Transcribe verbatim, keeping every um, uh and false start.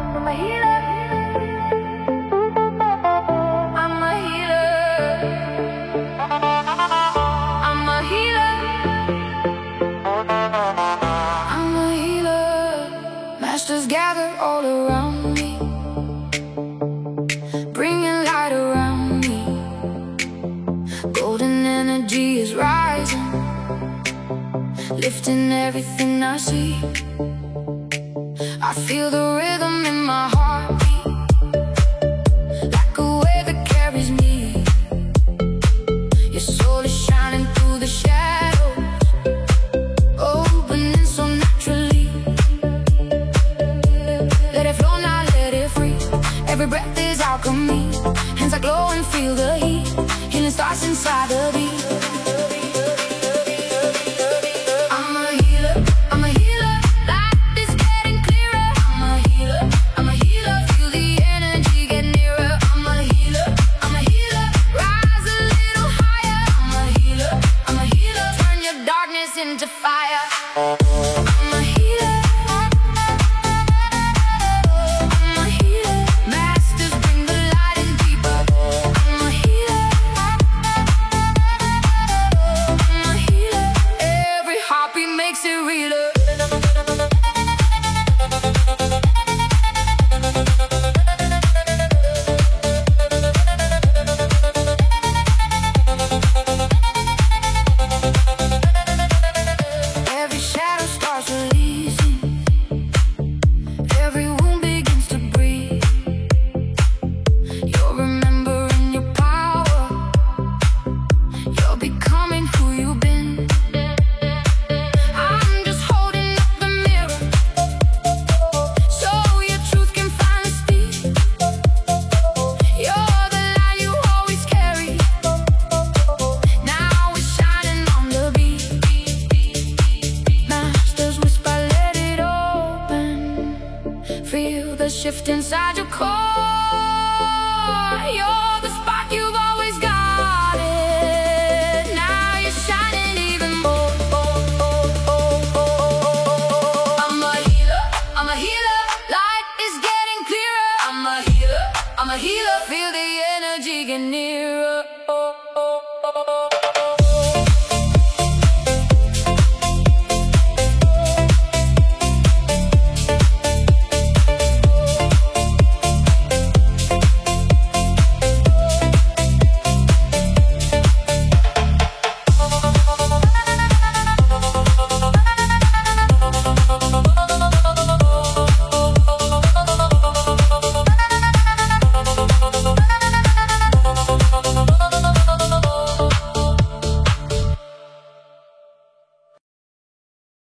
I'm a healer. I'm a healer. I'm a healer. I'm a healer. Masters gather all around me, bringing light around me. Golden energy is rising, lifting everything I see. I feel the rhythm in my heartbeat, like a wave that carries me. Your soul is shining through the shadows, opening so naturally. Let it flow now, let it free. Every breath is alchemy. Hands are glowing, feel the heat. Healing starts inside the beat. Into fire. I'm a healer. I'm a healer. Masters bring the light in deeper. I'm a healer. I'm a healer. Every heartbeat makes it realer. Feel the shift inside your core.